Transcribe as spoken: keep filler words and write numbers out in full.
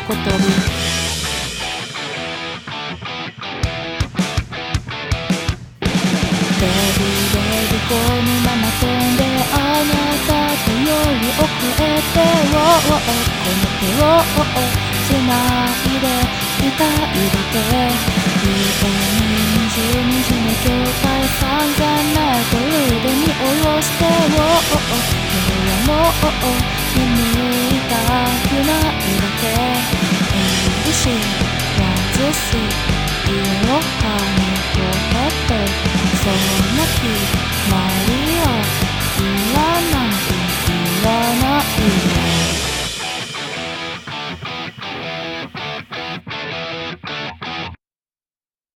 ぶベビーベビーこのまま飛んであなたと夜を越えてこの手をつないで二人で家にじみじみ境界さんぜんメートルで見下ろして部屋の眠りたくないだけいし貧しいいろはにこへってそう